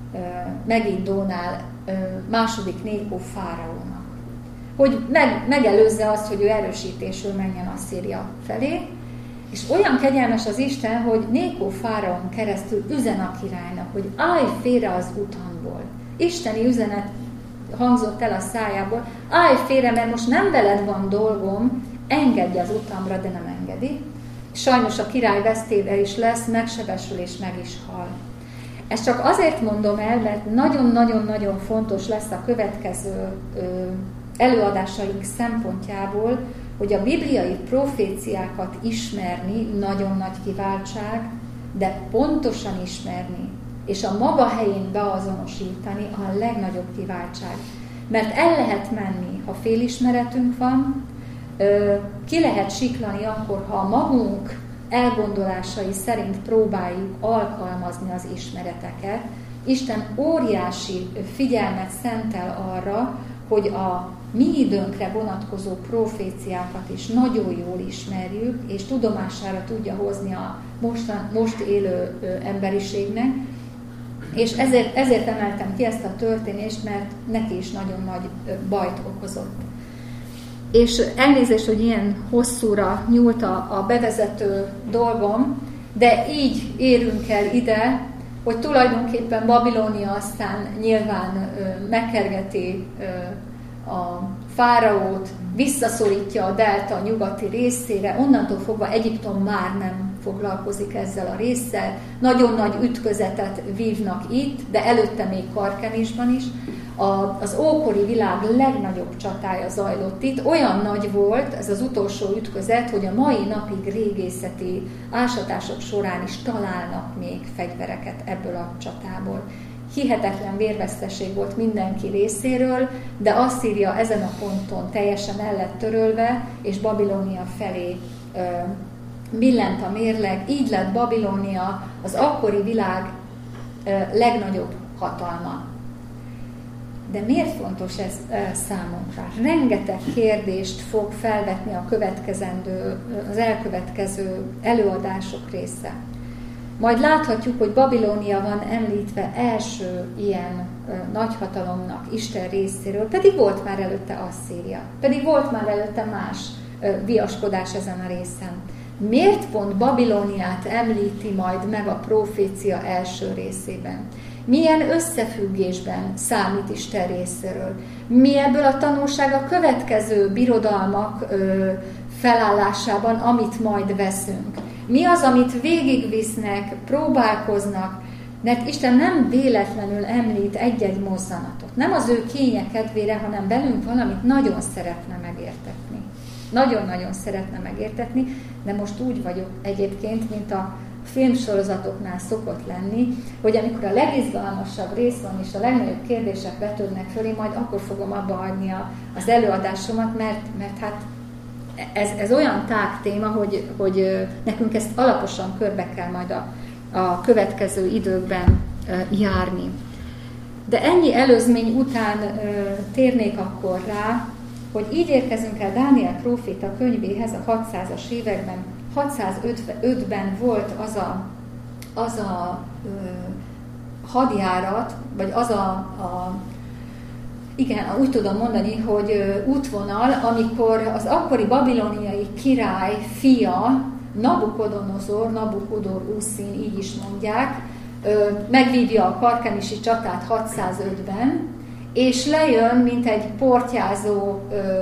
megindulnál második Nékó fáraónak, hogy meg, megelőzze azt, hogy ő erősítésről menjen Asszíria felé, és olyan kegyelmes az Isten, hogy Nékó fáraón keresztül üzen a királynak, hogy állj félre az utamból. Isteni üzenet hangzott el a szájából, állj félre, mert most nem veled van dolgom, engedj az utamra, de nem engedi. Sajnos a király vesztével is lesz, megsebesül és meg is hal. Ezt csak azért mondom el, mert nagyon-nagyon-nagyon fontos lesz a következő ö, előadásaink szempontjából, hogy a bibliai proféciákat ismerni nagyon nagy kiváltság, de pontosan ismerni, és a maga helyén beazonosítani a legnagyobb kiváltság. Mert el lehet menni, ha félismeretünk van, ki lehet siklani akkor, ha a magunk elgondolásai szerint próbáljuk alkalmazni az ismereteket. Isten óriási figyelmet szentel arra, hogy a mi időnkre vonatkozó proféciákat is nagyon jól ismerjük, és tudomására tudja hozni a mostan, most élő emberiségnek. És ezért, ezért emeltem ki ezt a történést, mert neki is nagyon nagy bajt okozott. És elnézést, hogy ilyen hosszúra nyúlt a, a bevezető dolgom, de így érünk el ide, hogy tulajdonképpen Babilónia aztán nyilván ö, megkergeti ö, a fáraót, visszaszorítja a delta nyugati részére, onnantól fogva Egyiptom már nem foglalkozik ezzel a résszel, nagyon nagy ütközetet vívnak itt, de előtte még Karkemisban is. A, az ókori világ legnagyobb csatája zajlott itt, olyan nagy volt ez az utolsó ütközet, hogy a mai napig régészeti ásatások során is találnak még fegyvereket ebből a csatából. Hihetetlen vérveszteség volt mindenki részéről, de Asszíria ezen a ponton teljesen el lett törölve, és Babilónia felé ö, billent a mérleg. Így lett Babilónia az akkori világ ö, legnagyobb hatalma. De miért fontos ez ö, számunkra? Rengeteg kérdést fog felvetni a következendő, az elkövetkező előadások része. Majd láthatjuk, hogy Babilónia van említve első ilyen ö, nagyhatalomnak Isten részéről, pedig volt már előtte Asszíria, pedig volt már előtte más ö, viaskodás ezen a részen. miért pont Babilóniát említi majd meg a profécia első részében? Milyen összefüggésben számít Isten részéről? Mi ebből a tanulság a következő birodalmak ö, felállásában, amit majd veszünk? Mi az, amit végigvisznek, próbálkoznak? Mert Isten nem véletlenül említ egy-egy mozzanatot. Nem az ő kénye kedvére, hanem velünk valamit nagyon szeretne megértetni. Nagyon-nagyon szeretne megértetni, de most úgy vagyok egyébként, mint a filmsorozatoknál szokott lenni, hogy amikor a legizgalmasabb rész van, és a legnagyobb kérdések vetődnek fölé, majd akkor fogom abba adni az előadásomat, mert, mert hát ez, ez olyan tág téma, hogy, hogy nekünk ezt alaposan körbe kell majd a, a következő időkben járni. De ennyi előzmény után térnék akkor rá, hogy így érkezünk el Dániel próféta könyvéhez a hatszázas években. hatszázötben volt az a, az a ö, hadjárat, vagy az a, a igen, úgy tudom mondani, hogy ö, útvonal, amikor az akkori babiloniai király fia, Nabukodonozor, Nabukodor úszín, így is mondják, ö, megvívja a karkemisi csatát hatszázötben, és lejön, mint egy portyázó ö,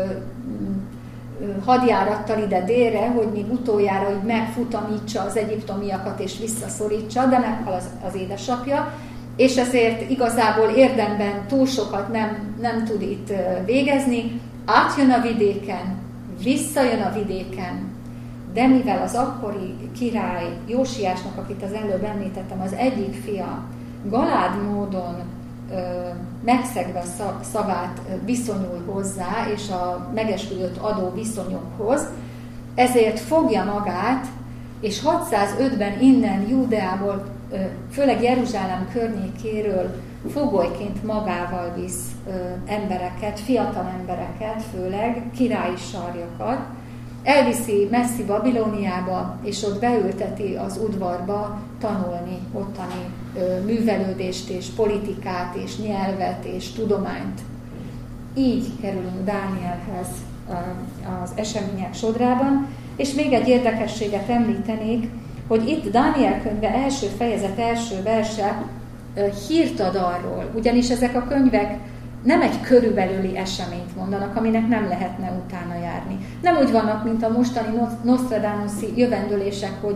hadjárattal ide délre, hogy még utoljára így megfutamítsa az egyiptomiakat és visszaszorítsa, de meghal az, az édesapja, és ezért igazából érdemben túl sokat nem, nem tud itt végezni, átjön a vidéken, visszajön a vidéken, de mivel az akkori király Jósiásnak, akit az előbb említettem, az egyik fia galád módon megszegve szavát viszonyul hozzá, és a megesküdött adó viszonyokhoz, ezért fogja magát, és hatszázötben innen Júdeából, főleg Jeruzsálem környékéről fogolyként magával visz embereket, fiatal embereket, főleg királyi sarjakat, elviszi messzi Babilóniába, és ott beülteti az udvarba tanulni ottani művelődést és politikát és nyelvet és tudományt. Így kerülünk Dánielhez az események sodrában, és még egy érdekességet említenék, hogy itt Dániel könyve első fejezet első verse hírt ad arról, ugyanis ezek a könyvek nem egy körülbelüli eseményt mondanak, aminek nem lehetne utána járni. Nem úgy vannak, mint a mostani Nostradamus-i jövendőlések, hogy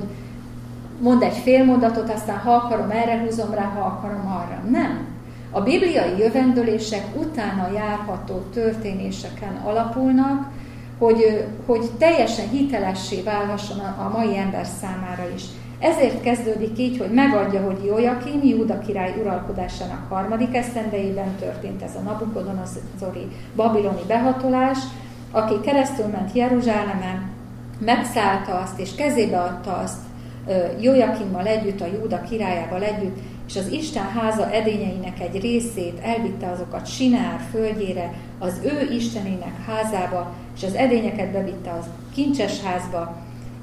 mond egy fél mondatot, aztán ha akarom erre húzom rá, ha akarom arra. Nem. A bibliai jövendőlések utána járható történéseken alapulnak, hogy, hogy teljesen hitelessé válhasson a mai ember számára is. Ezért kezdődik így, hogy megadja, hogy Jójakim, Júda király uralkodásának harmadik esztendejében történt ez a Nabukodonozori babiloni behatolás, aki keresztül ment Jeruzsálemen, megszállta azt, és kezébe adta azt Jójakimmal együtt, a Júda királyával együtt, és az Isten háza edényeinek egy részét elvitte azokat Sinár földjére, az ő istenének házába, és az edényeket bevitte az kincses házba,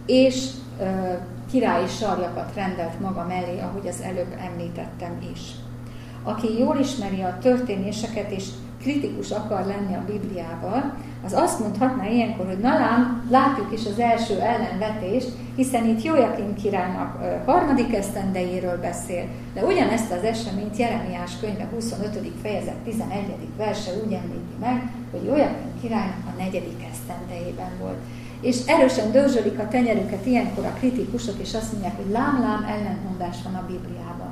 és ö, királyi sarjakat rendelt maga mellé, ahogy az előbb említettem is. Aki jól ismeri a történéseket, és kritikus akar lenni a Bibliával, az azt mondhatná ilyenkor, hogy na lám, látjuk is az első ellenvetést, hiszen itt Jójakim királynak harmadik esztendejéről beszél, de ugyanezt az eseményt Jeremiás könyve huszonötödik fejezet tizenegyedik verse úgy említi meg, hogy Jójakim királynak a negyedik esztendejében volt. És erősen dörzsölik a tenyerüket ilyenkor a kritikusok, és azt mondják, hogy lám-lám ellentmondás van a Bibliában.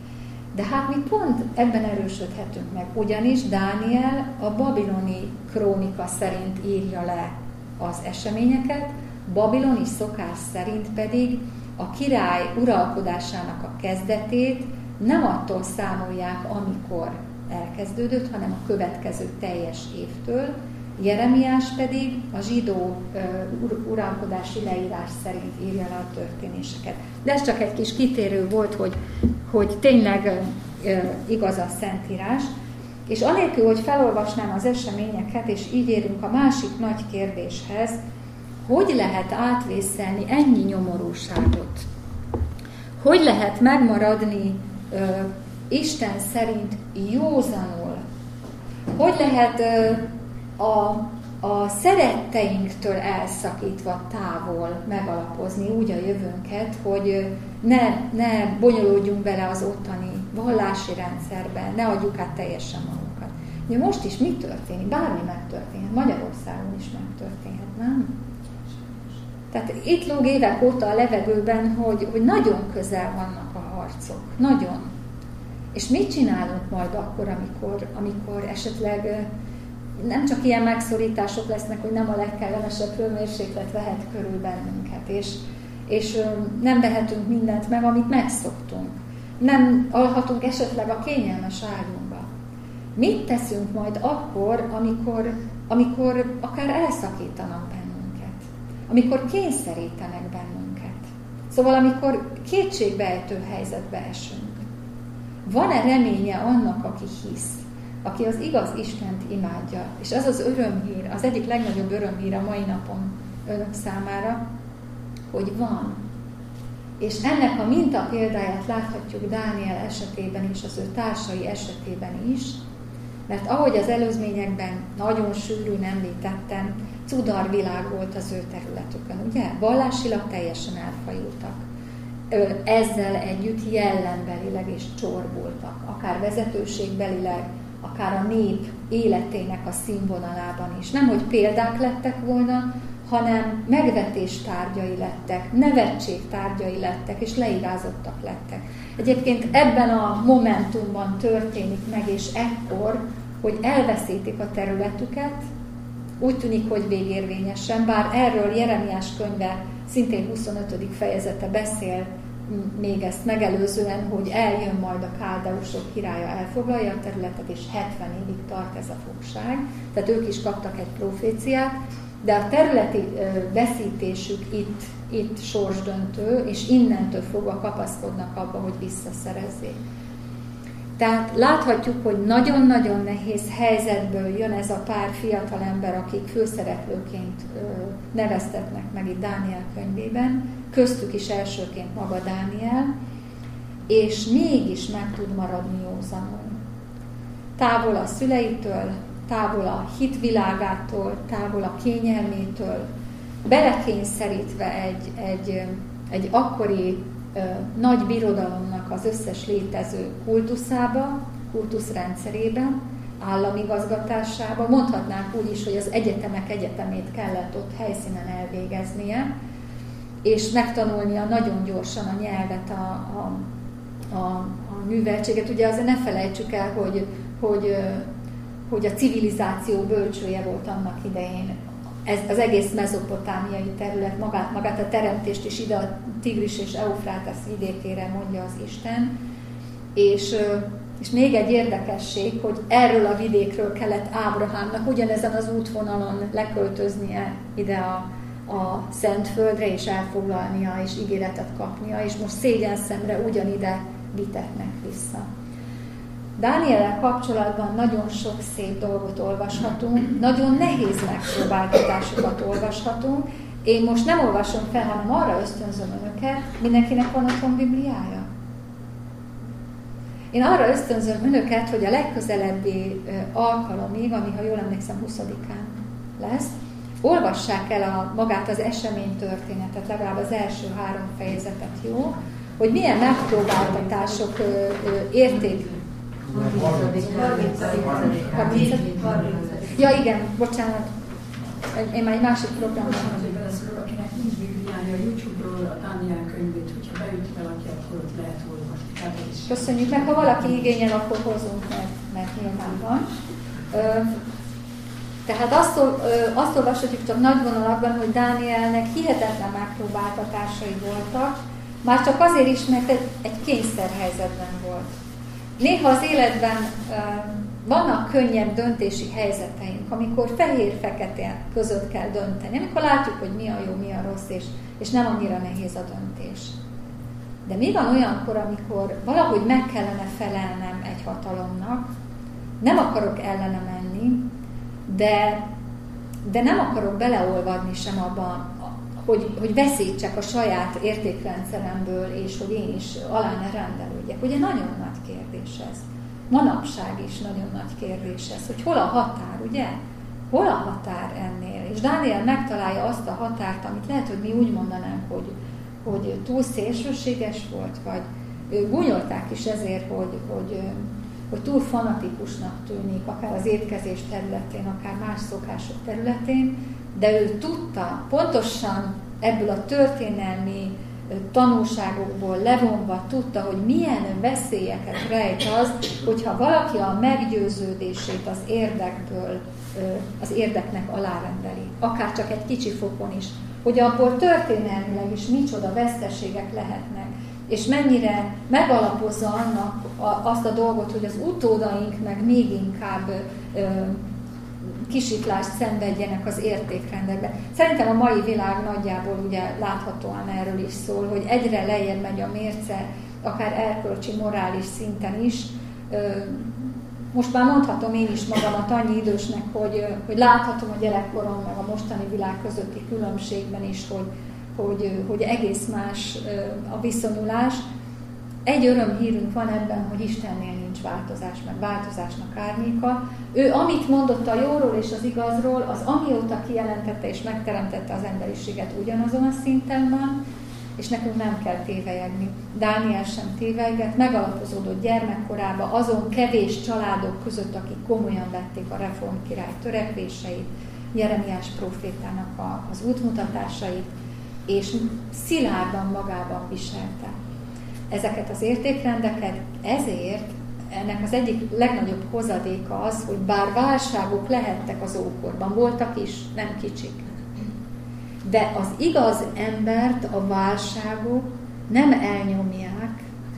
De hát mi pont ebben erősödhetünk meg, ugyanis Dániel a babiloni krónika szerint írja le az eseményeket, babiloni szokás szerint pedig a király uralkodásának a kezdetét nem attól számolják, amikor elkezdődött, hanem a következő teljes évtől, Jeremiás pedig a zsidó uh, uralkodási leírás szerint írja le a történéseket. De ez csak egy kis kitérő volt, hogy, hogy tényleg uh, igaz a Szentírás. És anélkül, hogy felolvasnám az eseményeket, és így érünk a másik nagy kérdéshez, hogy lehet átvészelni ennyi nyomorúságot? Hogy lehet megmaradni uh, Isten szerint józanul? Hogy lehet uh, A, a szeretteinktől elszakítva távol megalapozni úgy a jövőnket, hogy ne, ne bonyolódjunk bele az ottani vallási rendszerbe, ne adjuk át teljesen magunkat. Ugye most is mi történik? Bármi megtörténhet. Magyarországon is megtörténhet, nem? Tehát itt lóg évek óta a levegőben, hogy, hogy nagyon közel vannak a harcok. Nagyon. És mit csinálunk majd akkor, amikor, amikor esetleg nem csak ilyen megszorítások lesznek, hogy nem a legkellemesebb hőmérséklet vehet körül bennünket, és, és nem vehetünk mindent meg, amit megszoktunk. Nem alhatunk esetleg a kényelmes ágyunkba. Mit teszünk majd akkor, amikor, amikor akár elszakítanak bennünket? Amikor kényszerítenek bennünket? Szóval amikor kétségbeejtő helyzetbe esünk. Van-e reménye annak, aki hisz? Aki az igaz Istent imádja, és az az örömhír, az egyik legnagyobb örömhír a mai napon önök számára, hogy van. És ennek a minta példáját láthatjuk Dániel esetében és az ő társai esetében is, mert ahogy az előzményekben nagyon sűrűn említettem, cudarvilág volt az ő területükön, ugye? Vallásilag teljesen elfajultak. Ezzel együtt jellembelileg is csorbultak, akár vezetőségbelileg, akár a nép életének a színvonalában is. Nem, hogy példák lettek volna, hanem megvetés tárgyai lettek, nevetség tárgyai lettek, és leigázottak lettek. Egyébként ebben a momentumban történik meg, és ekkor, hogy elveszítik a területüket, úgy tűnik, hogy végérvényesen, bár erről Jeremiás könyve szintén huszonötödik fejezete beszél, még ezt megelőzően, hogy eljön majd a káldeusok királya, elfoglalja a területet, és hetven évig tart ez a fogság. Tehát ők is kaptak egy proféciát, de a területi veszítésük itt, itt sorsdöntő, és innentől fogva kapaszkodnak abba, hogy visszaszerezzék. Tehát láthatjuk, hogy nagyon-nagyon nehéz helyzetből jön ez a pár fiatal ember, akik főszereplőként neveztetnek meg itt Dániel könyvében, köztük is elsőként maga Dániel, és mégis meg tud maradni józanul. Távol a szüleitől, távol a hitvilágától, távol a kényelmétől, belekényszerítve egy, egy, egy akkori ö, nagy birodalomnak az összes létező kultuszába, kultuszrendszerében, államigazgatásába. Mondhatnánk úgy is, hogy az egyetemek egyetemét kellett ott helyszínen elvégeznie, és megtanulnia nagyon gyorsan a nyelvet, a, a, a, a műveltséget. Ugye azért ne felejtsük el, hogy, hogy, hogy a civilizáció bölcsője volt annak idején. Ez az egész mezopotámiai terület, magát, magát a teremtést is ide a Tigris és Eufrátesz vidékére mondja az Isten. És, és még egy érdekesség, hogy erről a vidékről kellett Ábrahámnak ugyanezen az útvonalon leköltöznie ide a a Szentföldre, és elfoglalnia, és ígéretet kapnia, és most szégyenszemre ugyanide vitetnek vissza. Dániellel kapcsolatban nagyon sok szép dolgot olvashatunk, nagyon nehéz megpróbáltatásokat olvashatunk. Én most nem olvasom fel, hanem arra ösztönzöm önöket, mindenkinek van otthon Bibliája. Én arra ösztönzöm önöket, hogy a legközelebbi alkalomig, ami, ha jól emlékszem, huszadikán lesz, olvassák el a, magát az eseménytörténetet, legalább az első három fejezetet, jó? Hogy milyen megpróbáltatások ö, ö, érték. Ja, igen, bocsánat. Én már egy másik programban vagyok. Akinek nincs Bibliája, a YouTube-ról a Dániel könyvét, hogyha beüti valaki, akkor ott lehet olvasni. Köszönjük meg, ha valaki igényel, akkor hozunk, mert, mert nyilván van. Tehát azt, azt olvashatjuk csak nagy vonalakban, hogy Dánielnek hihetetlen megpróbáltatásai voltak, már csak azért is, mert egy, egy kényszerhelyzetben volt. Néha az életben vannak könnyebb döntési helyzeteink, amikor fehér-fekete között kell dönteni, amikor látjuk, hogy mi a jó, mi a rossz, és, és nem annyira nehéz a döntés. De mi van olyankor, amikor valahogy meg kellene felelnem egy hatalomnak, nem akarok ellene menni, de, de nem akarok beleolvadni sem abban, hogy, hogy veszítsek a saját értékrendszeremből, és hogy én is alá ne rendelődjek. Ugye nagyon nagy kérdés ez. Manapság is nagyon nagy kérdés ez, hogy hol a határ, ugye? hol a határ ennél? És Dániel megtalálja azt a határt, amit lehet, hogy mi úgy mondanánk, hogy, hogy túl szélsőséges volt, vagy gúnyolták is ezért, hogy, hogy, hogy túl fanatikusnak tűnik, akár az étkezés területén, akár más szokások területén, de ő tudta, pontosan ebből a történelmi tanulságokból levonva tudta, hogy milyen veszélyeket rejt az, hogyha valaki a meggyőződését az érdekből, az érdeknek alárendeli, akár csak egy kicsi fokon is, hogy abból történelmileg is micsoda veszteségek lehetnek, és mennyire megalapozza annak azt a dolgot, hogy az utódaink meg még inkább kisítlást szenvedjenek az értékrendekben. Szerintem a mai világ nagyjából ugye láthatóan erről is szól, hogy egyre lejjebb megy a mérce, akár erkölcsi, morális szinten is. Most már mondhatom én is magamat annyi idősnek, hogy, hogy láthatom a gyerekkorom meg a mostani világ közötti különbségben is, hogy, hogy, hogy egész más a viszonyulás. Egy örömhírünk van ebben, hogy Istennél nincs változás, meg változásnak árnyéka. Ő amit mondott a jóról és az igazról, az amióta kijelentette és megteremtette az emberiséget, ugyanazon a szinten van, és nekünk nem kell tévelyegni. Dániel sem tévelyget, megalapozódott gyermekkorában azon kevés családok között, akik komolyan vették a reformkirály törekvéseit, Jeremiás prófétának a, az útmutatásait, és szilárdan magában viselte ezeket az értékrendeket. Ezért ennek az egyik legnagyobb hozadéka az, hogy bár válságok lehettek az ókorban, voltak is, nem kicsik, de az igaz embert a válságok nem elnyomják,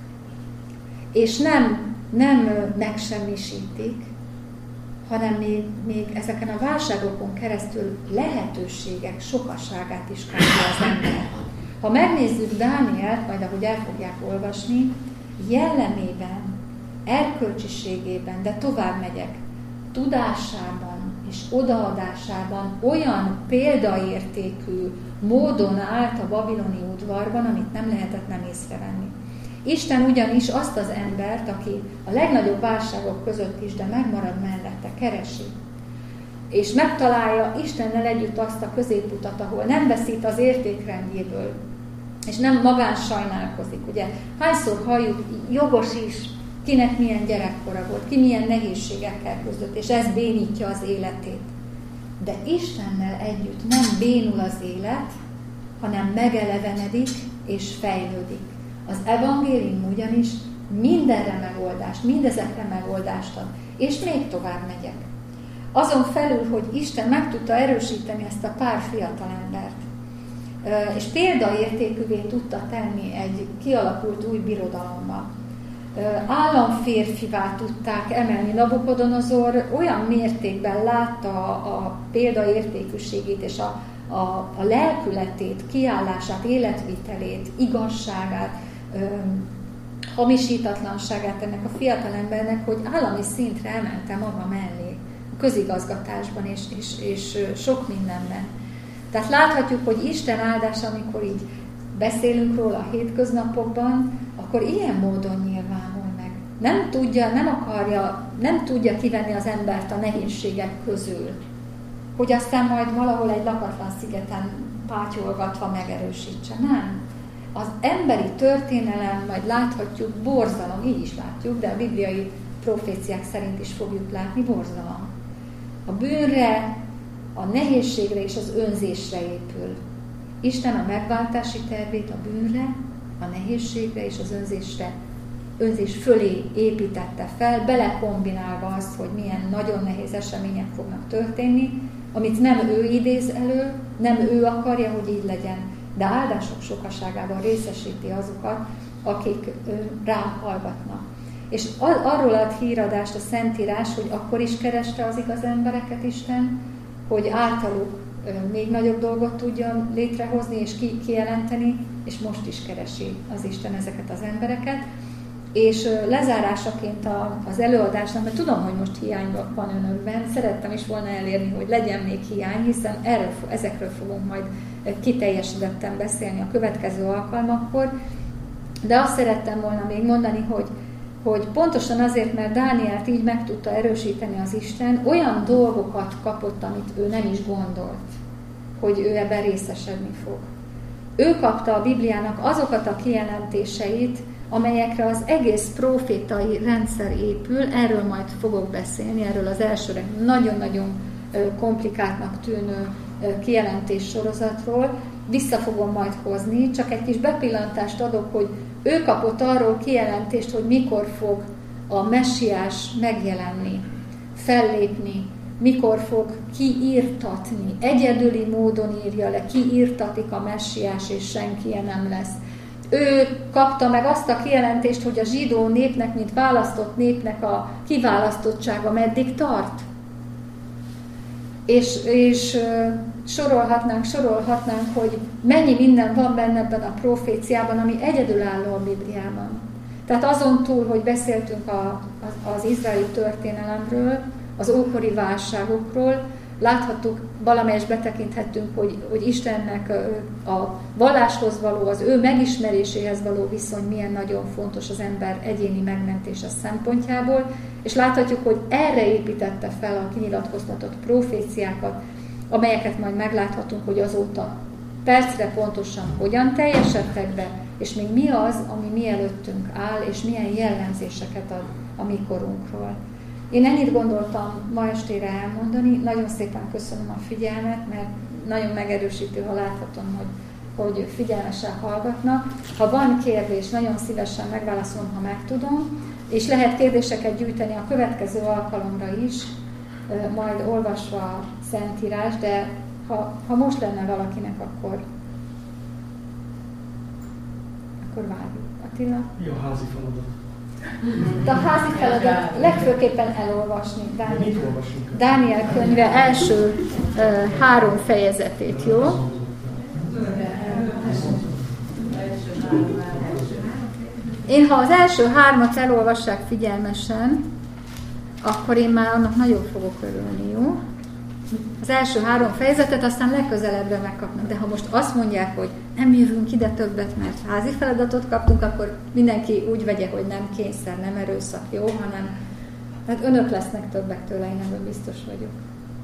és nem, nem megsemmisítik, hanem még, még ezeken a válságokon keresztül lehetőségek sokaságát is kapja az ember. Ha megnézzük Dánielt, majd ahogy el fogják olvasni, jellemében, erkölcsiségében, de tovább megyek, tudásában és odaadásában olyan példaértékű módon állt a babiloni udvarban, amit nem lehetett nem észrevenni. Isten ugyanis azt az embert, aki a legnagyobb válságok között is, de megmarad mellette, keresi. És megtalálja Istennel együtt azt a középutat, ahol nem veszít az értékrendjéből, és nem magán sajnálkozik. Ugye hányszor halljuk, jogos is, kinek milyen gyerekkora volt, ki milyen nehézségekkel küzdött, és ez bénítja az életét. De Istennel együtt nem bénul az élet, hanem megelevenedik és fejlődik. Az evangélium ugyanis mindenre megoldást, mindezekre megoldást ad. És még tovább megyek. Azon felül, hogy Isten meg tudta erősíteni ezt a pár fiatalembert, és példaértékűvé tudta tenni egy kialakult új birodalomba. Államférfivá tudták emelni. Nabukodonozor olyan mértékben látta a példaértékűségét és a, a, a lelkületét, kiállását, életvitelét, igazságát, hamisítatlanságát ennek a fiatalembernek, hogy állami szintre emelte maga mellé, a közigazgatásban és, és, és sok mindenben. Tehát láthatjuk, hogy Isten áldása, amikor így beszélünk róla a hétköznapokban, akkor ilyen módon nyilvánul meg. Nem tudja, nem akarja, nem tudja kivenni az embert a nehézségek közül, hogy aztán majd valahol egy lakatlan szigeten pátyolgatva megerősítse. Nem. Az emberi történelem, majd láthatjuk, borzalom, így is látjuk, de a bibliai proféciák szerint is fogjuk látni, borzalom. A bűnre, a nehézségre és az önzésre épül. Isten a megváltási tervét a bűnre, a nehézségre és az önzésre, önzés fölé építette fel, belekombinálva azt, hogy milyen nagyon nehéz események fognak történni, amit nem ő idéz elő, nem ő akarja, hogy így legyen, de áldások sokaságában részesíti azokat, akik rá hallgatnak. És arról ad híradást a Szentírás, hogy akkor is kereste az igaz embereket Isten, hogy általuk még nagyobb dolgot tudja létrehozni és ki, kijelenteni, és most is keresi az Isten ezeket az embereket. És lezárásaként az előadásnak, mert tudom, hogy most hiány van önökben, szerettem is volna elérni, hogy legyen még hiány, hiszen erről, ezekről fogunk majd kiteljesedetten beszélni a következő alkalmakkor, de azt szerettem volna még mondani, hogy, hogy pontosan azért, mert Dánielt így meg tudta erősíteni az Isten, olyan dolgokat kapott, amit ő nem is gondolt, hogy ő ebben részesedni fog. Ő kapta a Bibliának azokat a kijelentéseit, amelyekre az egész profétai rendszer épül, erről majd fogok beszélni, erről az elsőre nagyon-nagyon komplikáltnak tűnő kijelentés sorozatról, vissza fogom majd hozni, csak egy kis bepillantást adok, hogy ő kapott arról kijelentést, hogy mikor fog a messiás megjelenni, fellépni, mikor fog kiírtatni, egyedüli módon írja le, kiírtatik a messiás, és senki nem lesz. Ő kapta meg azt a kijelentést, hogy a zsidó népnek, mint választott népnek a kiválasztottsága meddig tart. És, és sorolhatnánk, sorolhatnánk, hogy mennyi minden van benne ebben a proféciában, ami egyedülálló a Bibliában. Tehát azon túl, hogy beszéltünk a, az, az izraeli történelemről, az ókori válságokról, láthattuk, valamelyest betekinthettünk, hogy, hogy Istennek a valláshoz való, az ő megismeréséhez való viszony milyen nagyon fontos az ember egyéni megmentése szempontjából, és láthatjuk, hogy erre építette fel a kinyilatkoztatott proféciákat, amelyeket majd megláthatunk, hogy azóta percre pontosan hogyan teljesedtek be, és még mi az, ami mi előttünk áll, és milyen jellemzéseket ad a mi korunkról. Én ennyit gondoltam ma estére elmondani, nagyon szépen köszönöm a figyelmet, mert nagyon megerősítő, ha láthatom, hogy, hogy figyelmesen hallgatnak. Ha van kérdés, nagyon szívesen megválaszolom, ha meg tudom, és lehet kérdéseket gyűjteni a következő alkalomra is, majd olvasva a Szentírás, de ha, ha most lenne valakinek, akkor, akkor várjuk. Attila? Mi a házi feladat? De a házi feladat legfőképpen elolvasni Dániel, Dániel könyve első uh, három fejezetét, jó? Én, ha az első hármat elolvassák figyelmesen, akkor én már annak nagyon fogok örülni, jó? Az első három fejezetet aztán legközelebbre megkapnak, de ha most azt mondják, hogy nem jövünk ide többet, mert házi feladatot kaptunk, akkor mindenki úgy vegye, hogy nem kényszer, nem erőszak, jó, hanem hát önök lesznek többek tőle, én ebben biztos vagyok.